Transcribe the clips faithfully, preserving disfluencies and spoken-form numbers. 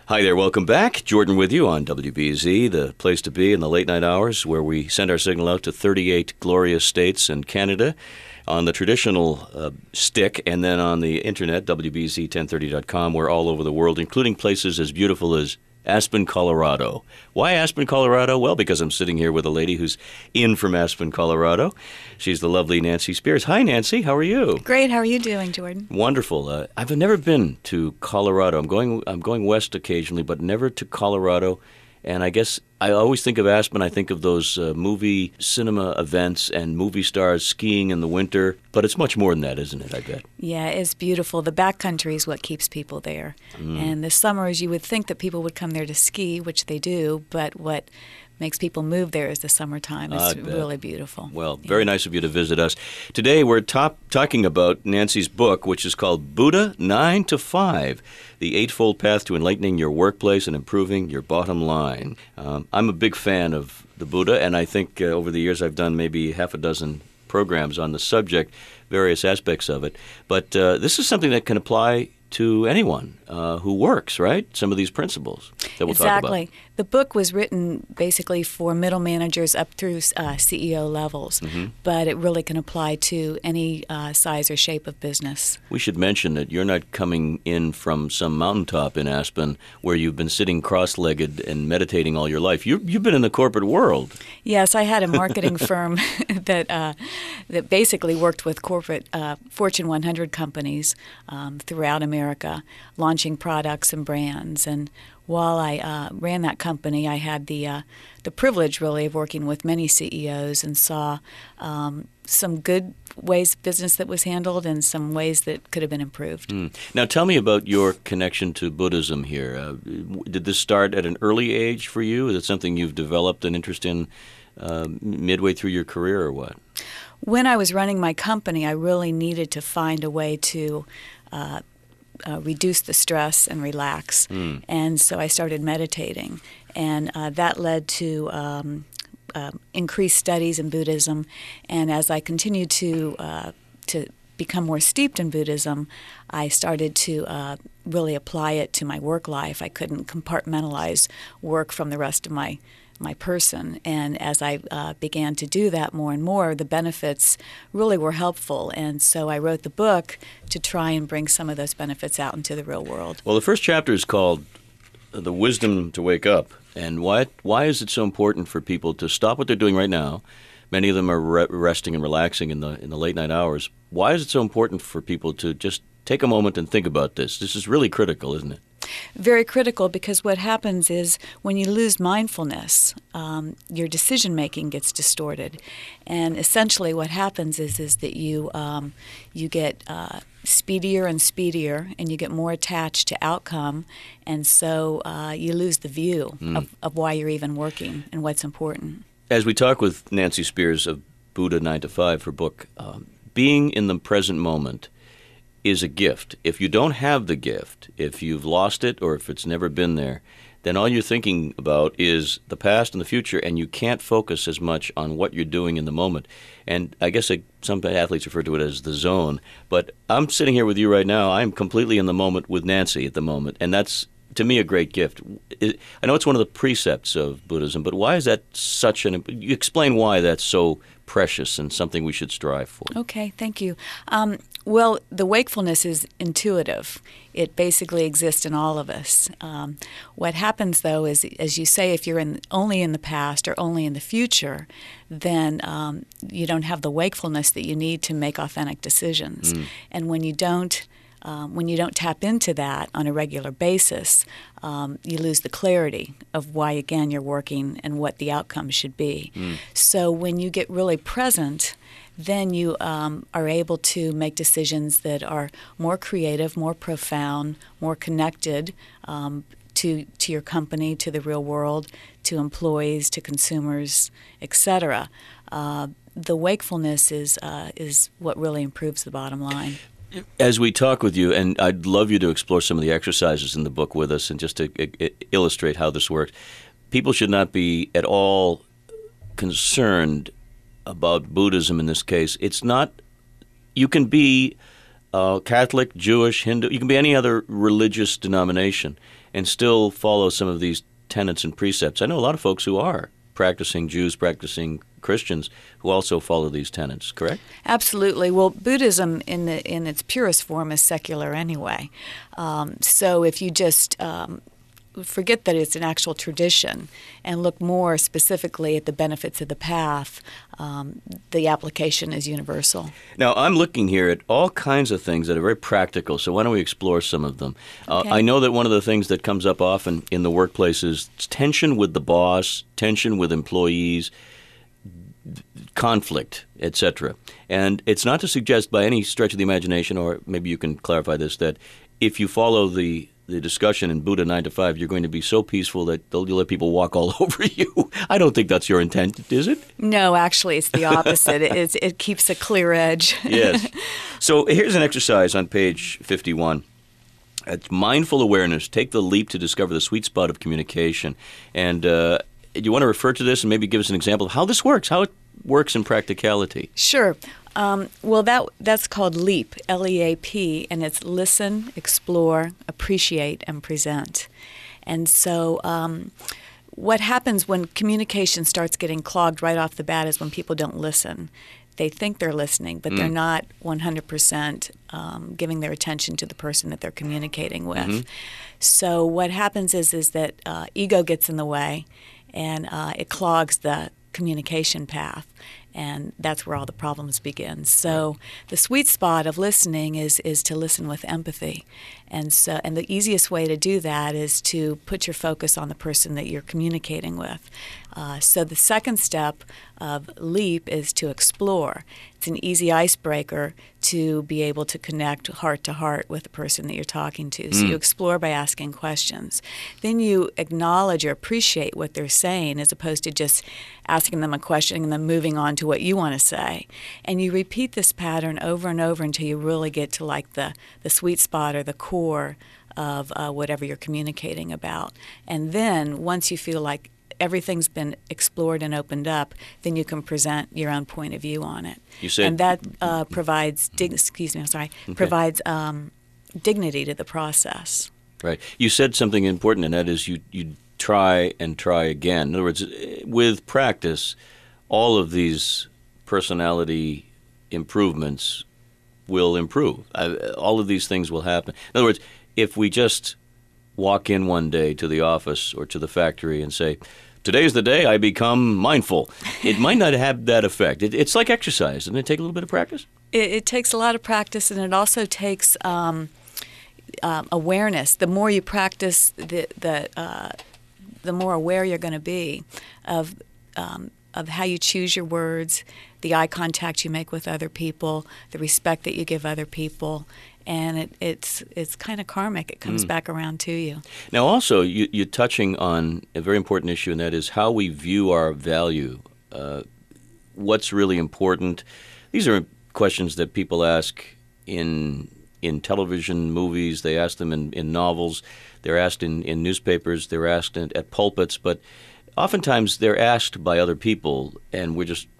Hi there, welcome back. Jordan with you on W B Z, the place to be in the late night hours where we send our signal out to thirty-eight glorious states and Canada on the traditional uh, stick, and then on the internet, W B Z ten thirty dot com. We're all over the world, including places as beautiful as Aspen, Colorado. Why Aspen, Colorado? Well, because I'm sitting here with a lady who's in from Aspen, Colorado. She's the lovely Nancy Spears. Hi, Nancy. How are you? Great. How are you doing, Jordan? Wonderful. Uh, I've never been to Colorado. I'm going. I'm going west occasionally, but never to Colorado. And I guess I always think of Aspen, I think of those uh, movie cinema events and movie stars skiing in the winter. But it's much more than that, isn't it, I bet? Yeah, it's beautiful. The backcountry is what keeps people there. Mm. And the summers, you would think that people would come there to ski, which they do, but what makes people move there is the summertime. It's really beautiful. Well, yeah. Very nice of you to visit us. Today we're top, talking about Nancy's book, which is called Buddha nine to five, The Eightfold Path to Enlightening Your Workplace and Improving Your Bottom Line. Um, I'm a big fan of the Buddha, and I think uh, over the years I've done maybe half a dozen programs on the subject, various aspects of it. But uh, this is something that can apply to anyone uh, who works, right? Some of these principles that we'll exactly. talk about. Exactly. The book was written basically for middle managers up through uh, C E O levels, mm-hmm. but it really can apply to any uh, size or shape of business. We should mention that you're not coming in from some mountaintop in Aspen where you've been sitting cross-legged and meditating all your life. You, you've been in the corporate world. Yes, I had a marketing firm that uh, that basically worked with corporate uh, Fortune one hundred companies um, throughout America, launching products and brands. And while I uh, ran that company, I had the uh, the privilege, really, of working with many C E Os and saw um, some good ways of business that was handled and some ways that could have been improved. Mm. Now, tell me about your connection to Buddhism here. Uh, did this start at an early age for you? Is it something you've developed an interest in uh, midway through your career, or what? When I was running my company, I really needed to find a way to uh, Uh, reduce the stress and relax. Mm. And so I started meditating. And uh, that led to um, uh, increased studies in Buddhism. And as I continued to uh, to become more steeped in Buddhism, I started to uh, really apply it to my work life. I couldn't compartmentalize work from the rest of my my person. And as I uh, began to do that more and more, the benefits really were helpful. And so I wrote the book to try and bring some of those benefits out into the real world. Well, the first chapter is called The Wisdom to Wake Up. And why why is it so important for people to stop what they're doing right now? Many of them are re- resting and relaxing in the in the late night hours. Why is it so important for people to just take a moment and think about this? This is really critical, isn't it? Very critical, because what happens is when you lose mindfulness, um, your decision-making gets distorted. And essentially what happens is is that you um, you get uh, speedier and speedier, and you get more attached to outcome, and so uh, you lose the view mm. of, of why you're even working and what's important. As we talk with Nancy Spears of Buddha nine to five, her book, um, being in the present moment is a gift. If you don't have the gift, if you've lost it or if it's never been there, then all you're thinking about is the past and the future, and you can't focus as much on what you're doing in the moment. And I guess I, some athletes refer to it as the zone. But I'm sitting here with you right now. I'm completely in the moment with Nancy at the moment, and that's, to me, a great gift. It, I know it's one of the precepts of Buddhism, but why is that such an... You explain why that's so precious and something we should strive for. Okay, thank you. Um, well, the wakefulness is intuitive. It basically exists in all of us. Um, what happens, though, is, as you say, if you're in, only in the past or only in the future, then um, you don't have the wakefulness that you need to make authentic decisions. Mm. And when you don't Um, when you don't tap into that on a regular basis, um, you lose the clarity of why, again, you're working and what the outcome should be. Mm. So when you get really present, then you um, are able to make decisions that are more creative, more profound, more connected um, to to your company, to the real world, to employees, to consumers, et cetera. Uh, the wakefulness is uh, is what really improves the bottom line. As we talk with you, and I'd love you to explore some of the exercises in the book with us and just to I- illustrate how this works, people should not be at all concerned about Buddhism in this case. It's not, you can be uh, Catholic, Jewish, Hindu, you can be any other religious denomination. and still follow some of these tenets and precepts? I know a lot of folks who are practicing Jews, practicing Christians, who also follow these tenets, correct? Absolutely. Well, Buddhism in the in its purest form is secular anyway. Um, so if you just um, forget that it's an actual tradition and look more specifically at the benefits of the path, um, the application is universal. Now, I'm looking here at all kinds of things that are very practical, so why don't we explore some of them? Uh, Okay. I know that one of the things that comes up often in the workplace is tension with the boss, tension with employees, conflict, et cetera. And it's not to suggest by any stretch of the imagination, or maybe you can clarify this, that if you follow the the discussion in Buddha nine to five, you're going to be so peaceful that they'll, you'll let people walk all over you. I don't think that's your intent, is it? No, actually, it's the opposite. it, it's, it keeps a clear edge. Yes. So here's an exercise on page fifty-one. It's mindful awareness. Take the leap to discover the sweet spot of communication. And uh, do you want to refer to this and maybe give us an example of how this works, how it works in practicality? Sure. Um, well, that that's called LEAP, L E A P, and it's listen, explore, appreciate, and present. And so um, what happens when communication starts getting clogged right off the bat is when people don't listen. They think they're listening, but mm. they're not one hundred percent um, giving their attention to the person that they're communicating with. Mm-hmm. So what happens is, is that uh, ego gets in the way, and uh, it clogs the communication path. And that's where all the problems begin. So the sweet spot of listening is is to listen with empathy. And so and the easiest way to do that is to put your focus on the person that you're communicating with. Uh, so the second step of LEAP is to explore. It's an easy icebreaker to be able to connect heart to heart with the person that you're talking to. So mm. you explore by asking questions. Then you acknowledge or appreciate what they're saying as opposed to just asking them a question and then moving on to what you want to say. And you repeat this pattern over and over until you really get to like the, the sweet spot or the core of uh, whatever you're communicating about. And then once you feel like everything's been explored and opened up, then you can present your own point of view on it. You said, and that uh, provides dig- excuse me, I'm sorry, okay. provides um, dignity to the process. Right. You said something important, and that is you you try and try again. In other words, with practice, all of these personality improvements will improve. Uh, all of these things will happen. In other words, if we just walk in one day to the office or to the factory and say, today's the day I become mindful, it might not have that effect. It, it's like exercise. Doesn't it take a little bit of practice? It, it takes a lot of practice, and it also takes um, uh, awareness. The more you practice, the the uh, the more aware you're going to be of um, of how you choose your words, the eye contact you make with other people, the respect that you give other people. And it, it's it's kind of karmic. It comes mm. back around to you. Now, also, you, you're touching on a very important issue, and that is how we view our value. Uh, what's really important? These are questions that people ask in in television, movies. They ask them in, in novels. They're asked in, in newspapers. They're asked in, at pulpits. But oftentimes they're asked by other people, and we're just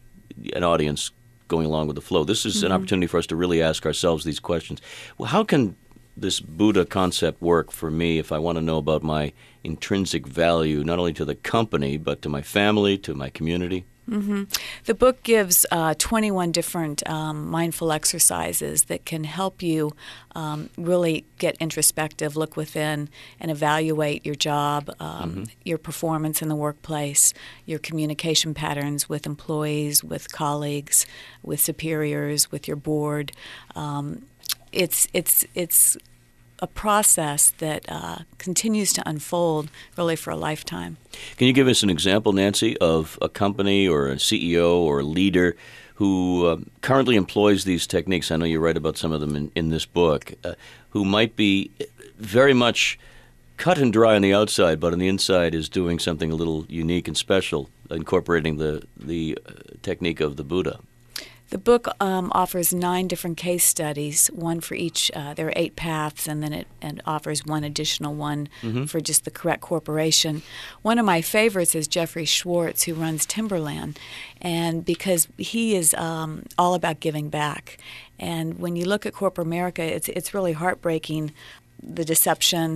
an audience going along with the flow. This is mm-hmm. an opportunity for us to really ask ourselves these questions. Well, how can this Buddha concept work for me if I want to know about my intrinsic value, not only to the company, but to my family, to my community? Mm-hmm. The book gives uh, twenty-one different um, mindful exercises that can help you um, really get introspective, look within, and evaluate your job, um, mm-hmm. your performance in the workplace, your communication patterns with employees, with colleagues, with superiors, with your board. Um, it's it's it's a process that uh, continues to unfold really for a lifetime. Can you give us an example, Nancy, of a company or a C E O or a leader who uh, currently employs these techniques? I know you write about some of them in, in this book, uh, who might be very much cut and dry on the outside, but on the inside is doing something a little unique and special, incorporating the, the uh, technique of the Buddha. The book um, offers nine different case studies, one for each. Uh, there are eight paths, and then it and offers one additional one mm-hmm. for just the correct corporation. One of my favorites is Jeffrey Schwartz, who runs Timberland, and because he is um, all about giving back. And when you look at corporate America, it's it's really heartbreaking, the deception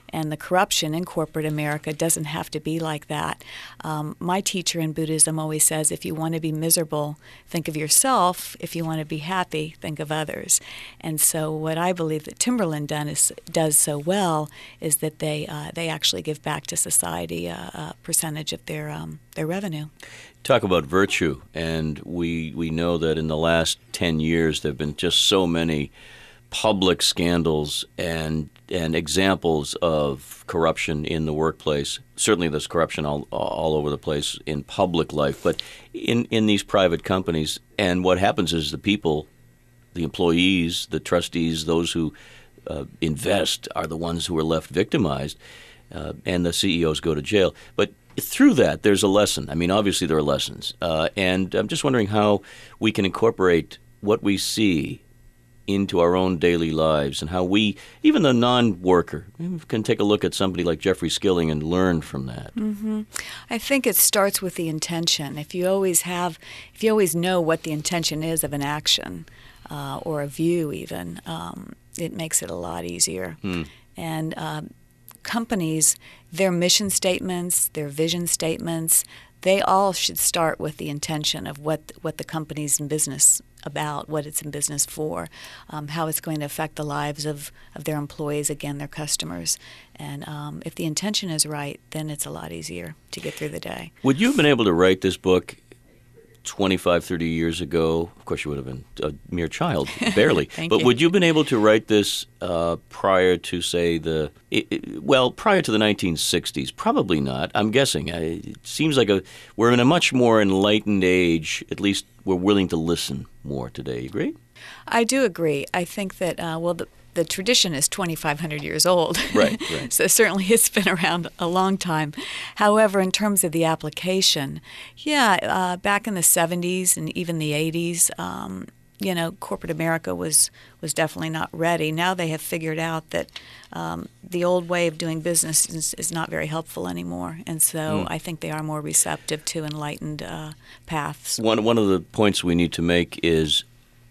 And the corruption in corporate America doesn't have to be like that. Um, my teacher in Buddhism always says, if you want to be miserable, think of yourself. If you want to be happy, think of others. And so what I believe that Timberland done is, does so well is that they uh, they actually give back to society a, a percentage of their um, their revenue. Talk about virtue, and we we know that in the last ten years there have been just so many public scandals and and examples of corruption in the workplace. Certainly there's corruption all, all over the place in public life, but in, in these private companies. And what happens is the people, the employees, the trustees, those who uh, invest are the ones who are left victimized, uh, and the C E Os go to jail. But through that, there's a lesson. I mean, obviously there are lessons. Uh, and I'm just wondering how we can incorporate what we see into our own daily lives, and how we, even the non-worker, can take a look at somebody like Jeffrey Skilling and learn from that. Mm-hmm. I think it starts with the intention. If you always have, if you always know what the intention is of an action uh, or a view, even, um, it makes it a lot easier. Hmm. And um, companies, their mission statements, their vision statements, they all should start with the intention of what what the company's in business about, what it's in business for, um, how it's going to affect the lives of, of their employees, again, their customers. And um, if the intention is right, then it's a lot easier to get through the day. Would you have been able to write this book twenty-five, thirty years ago? Of course, you would have been a mere child, barely. Thank but you. Would you have been able to write this uh, prior to, say, the it, it, well, prior to the nineteen sixties? Probably not. I'm guessing. I, it seems like a we're in a much more enlightened age. At least we're willing to listen more today. You agree? I do agree. I think that uh, well, the the tradition is twenty-five hundred years old. Right, right. So certainly it's been around a long time. However, in terms of the application, yeah, uh, back in the seventies and even the eighties, um, you know, corporate America was, was definitely not ready. Now they have figured out that um, the old way of doing business is, is not very helpful anymore. And so mm. I think they are more receptive to enlightened uh, paths. One, one of the points we need to make is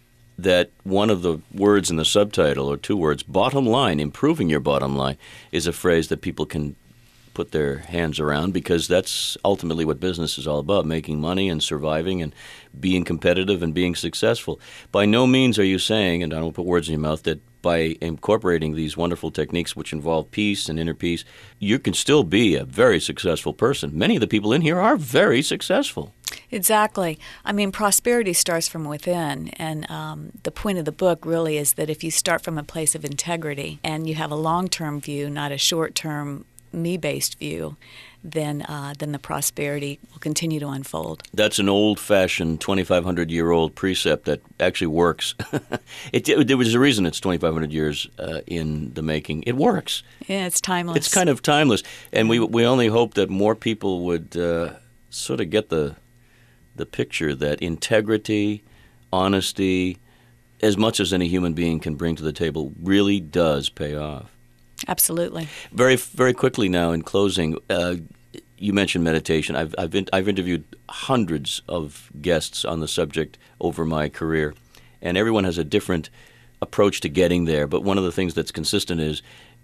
that one of the words in the subtitle, or two words, bottom line, improving your bottom line, is a phrase that people can put their hands around, because that's ultimately what business is all about, making money and surviving and being competitive and being successful. By no means are you saying, and I don't put words in your mouth, that by incorporating these wonderful techniques which involve peace and inner peace, you can still be a very successful person. Many of the people in here are very successful. Exactly. I mean, prosperity starts from within, and um, the point of the book really is that if you start from a place of integrity and you have a long-term view, not a short-term me-based view, then uh, then the prosperity will continue to unfold. That's an old-fashioned twenty-five hundred year old precept that actually works. it, it, there was a reason it's twenty-five hundred years uh, in the making. It works. Yeah, it's timeless. It's kind of timeless, and we we only hope that more people would uh, sort of get the the picture that integrity, honesty, as much as any human being can bring to the table, really does pay off. Absolutely. Very, very quickly now, in closing, uh, you mentioned meditation. I've I've, been, I've interviewed hundreds of guests on the subject over my career, and everyone has a different approach to getting there. But one of the things that's consistent is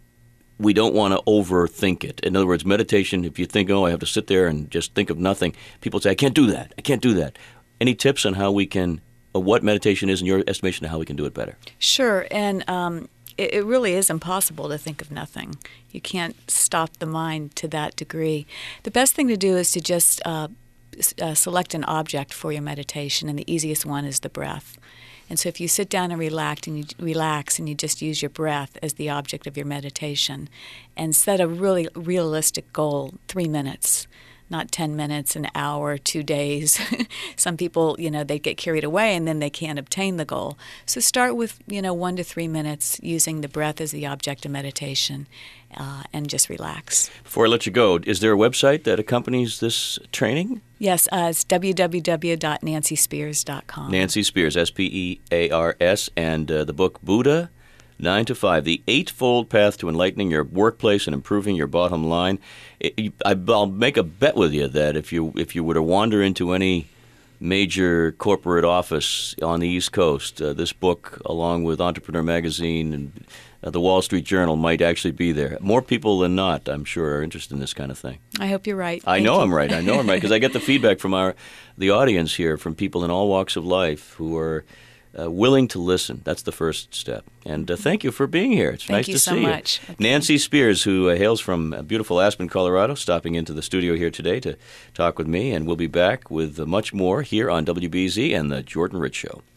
we don't want to overthink it. In other words, meditation, if you think, oh, I have to sit there and just think of nothing, people say, I can't do that. I can't do that. Any tips on how we can, or what meditation is in your estimation, and how we can do it better? Sure. And um, it, it really is impossible to think of nothing. You can't stop the mind to that degree. The best thing to do is to just uh, uh, select an object for your meditation, and the easiest one is the breath. And so if you sit down and relax and you relax and you just use your breath as the object of your meditation, and set a really realistic goal, three minutes, not ten minutes, an hour, two days. Some people, you know, they get carried away and then they can't obtain the goal. So start with, you know, one to three minutes using the breath as the object of meditation, uh, and just relax. Before I let you go, is there a website that accompanies this training? Yes, uh, it's w w w dot nancy spears dot com. Nancy Spears, S P E A R S, and uh, the book Buddha nine to five, The Eightfold Path to Enlightening Your Workplace and Improving Your Bottom Line. It, I, I'll make a bet with you that if you if you were to wander into any major corporate office on the East Coast, uh, this book, along with Entrepreneur Magazine and uh, the Wall Street Journal might actually be there. More people than not, I'm sure, are interested in this kind of thing. I hope you're right. I Thank know you. I'm right. I know I'm right because I get the feedback from our the audience here, from people in all walks of life who are uh, willing to listen. That's the first step. And uh, thank you for being here. It's Thank nice you to so see much. you. Okay. Nancy Spears, who uh, hails from uh, beautiful Aspen, Colorado, stopping into the studio here today to talk with me, and we'll be back with uh, much more here on W B Z and the Jordan Rich Show.